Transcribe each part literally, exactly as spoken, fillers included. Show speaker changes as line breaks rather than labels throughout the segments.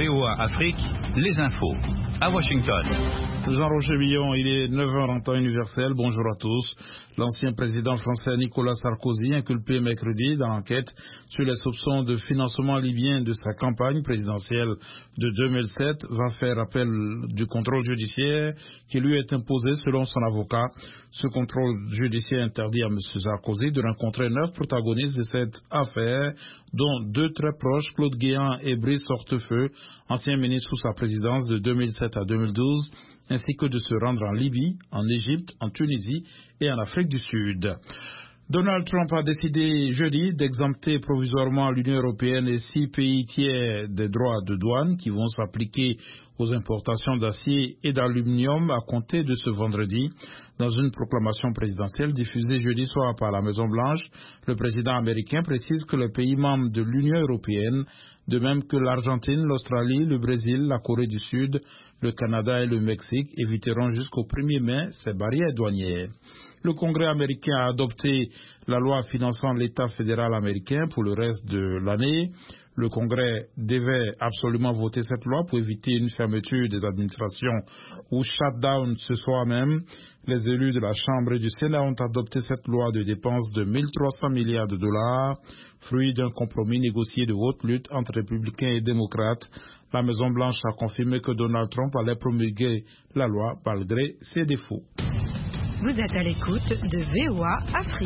V O A Afrique, les infos. À Washington.
Jean-Roger Billon, il est neuf heures en temps universel. Bonjour à tous. L'ancien président français Nicolas Sarkozy, inculpé mercredi dans l'enquête sur les soupçons de financement libyen de sa campagne présidentielle de deux mille sept, va faire appel du contrôle judiciaire qui lui est imposé selon son avocat. Ce contrôle judiciaire interdit à M. Sarkozy de rencontrer neuf protagonistes de cette affaire, dont deux très proches, Claude Guéant et Brice Hortefeux, ancien ministre sous sa présidence de deux mille sept à deux mille douze, ainsi que de se rendre en Libye, en Égypte, en Tunisie et en Afrique du Sud. Donald Trump a décidé jeudi d'exempter provisoirement l'Union européenne et six pays tiers des droits de douane qui vont s'appliquer aux importations d'acier et d'aluminium à compter de ce vendredi. Dans une proclamation présidentielle diffusée jeudi soir par la Maison-Blanche, le président américain précise que les pays membres de l'Union européenne, de même que l'Argentine, l'Australie, le Brésil, la Corée du Sud, le Canada et le Mexique, éviteront jusqu'au premier mai ces barrières douanières. Le Congrès américain a adopté la loi finançant l'État fédéral américain pour le reste de l'année. Le Congrès devait absolument voter cette loi pour éviter une fermeture des administrations ou shutdown ce soir même. Les élus de la Chambre et du Sénat ont adopté cette loi de dépenses de mille trois cents milliards de dollars, fruit d'un compromis négocié de haute lutte entre républicains et démocrates. La Maison-Blanche a confirmé que Donald Trump allait promulguer la loi malgré ses défauts.
Vous êtes à l'écoute de V O A Afrique.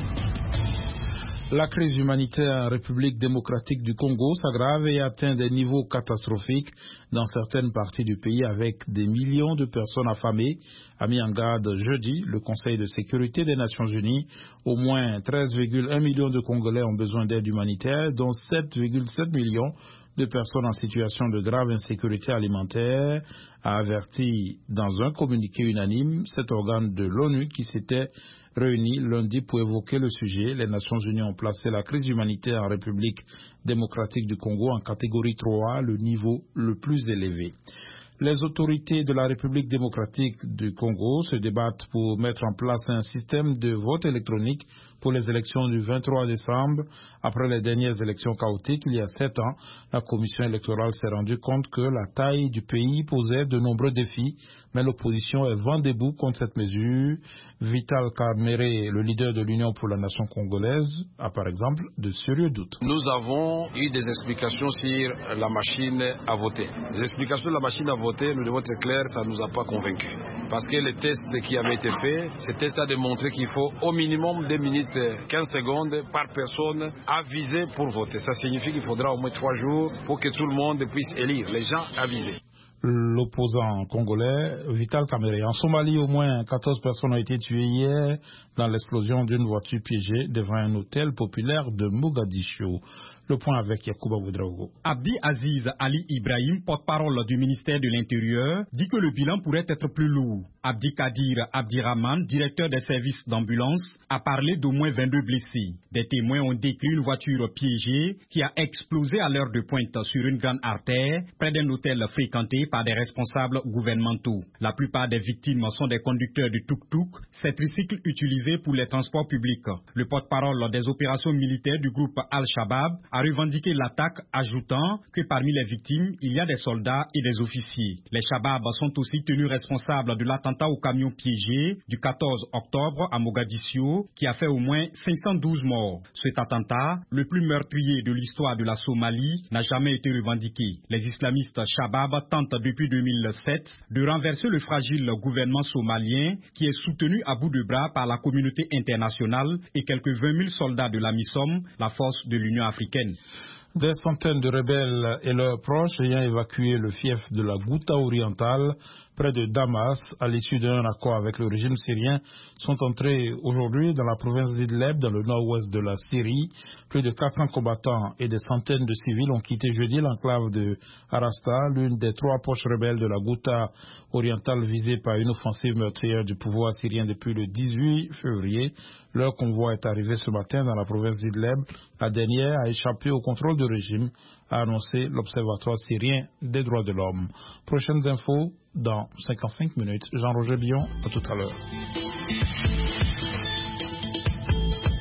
La crise humanitaire en République démocratique du Congo s'aggrave et atteint des niveaux catastrophiques dans certaines parties du pays avec des millions de personnes affamées, a mis en garde jeudi le Conseil de sécurité des Nations Unies. Au moins treize virgule un millions de Congolais ont besoin d'aide humanitaire, dont sept virgule sept millions de personnes en situation de grave insécurité alimentaire, a averti dans un communiqué unanime cet organe de l'ONU qui s'était réuni lundi pour évoquer le sujet. Les Nations Unies ont placé la crise humanitaire en République démocratique du Congo en catégorie trois, le niveau le plus élevé. Les autorités de la République démocratique du Congo se débattent pour mettre en place un système de vote électronique pour les élections du vingt-trois décembre. Après les dernières élections chaotiques, il y a sept ans, la commission électorale s'est rendue compte que la taille du pays posait de nombreux défis, mais l'opposition est vent debout contre cette mesure. Vital Kamerhe, le leader de l'Union pour la nation congolaise, a par exemple de sérieux doutes.
Nous avons eu des explications sur la machine à voter. Les explications de la machine à voter, nous devons être clairs, ça ne nous a pas convaincus. Parce que les tests qui avaient été faits, ces tests a démontré qu'il faut au minimum deux minutes quinze secondes par personne avisée pour voter. Ça signifie qu'il faudra au moins trois jours pour que tout le monde puisse élire, les gens avisés.
L'opposant congolais, Vital Kamerhe. En Somalie, au moins quatorze personnes ont été tuées hier dans l'explosion d'une voiture piégée devant un hôtel populaire de Mogadiscio. Le point avec Yacouba Boudraogo.
Abdi Aziz Ali Ibrahim, porte-parole du ministère de l'Intérieur, dit que le bilan pourrait être plus lourd. Abdi Kadir Abdirahman, directeur des services d'ambulance, a parlé d'au moins vingt-deux blessés. Des témoins ont décrit une voiture piégée qui a explosé à l'heure de pointe sur une grande artère près d'un hôtel fréquenté par des responsables gouvernementaux. La plupart des victimes sont des conducteurs de tuk-tuk, ces tricycles utilisés pour les transports publics. Le porte-parole des opérations militaires du groupe Al-Shabaab a revendiqué l'attaque, ajoutant que parmi les victimes, il y a des soldats et des officiers. Les Shabab sont aussi tenus responsables de l'attentat au camion piégé du quatorze octobre à Mogadiscio, qui a fait au moins cinq cent douze morts. Cet attentat, le plus meurtrier de l'histoire de la Somalie, n'a jamais été revendiqué. Les islamistes Shabab tentent depuis deux mille sept de renverser le fragile gouvernement somalien qui est soutenu à bout de bras par la communauté internationale et quelques vingt mille soldats de la MISOM, la force de l'Union africaine.
Des centaines de rebelles et leurs proches ayant évacué le fief de la Ghouta orientale près de Damas, à l'issue d'un accord avec le régime syrien, sont entrés aujourd'hui dans la province d'Idleb, dans le nord-ouest de la Syrie. Plus de quatre cents combattants et des centaines de civils ont quitté jeudi l'enclave de Arasta, l'une des trois poches rebelles de la Ghouta orientale visée par une offensive meurtrière du pouvoir syrien depuis le dix-huit février. Leur convoi est arrivé ce matin dans la province d'Idleb. La dernière a échappé au contrôle du régime, a annoncé l'Observatoire syrien des droits de l'homme. Prochaines infos dans cinquante-cinq minutes. Jean-Roger Billon, à tout à l'heure.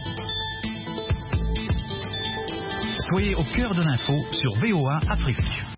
Soyez au cœur de l'info sur V O A Afrique.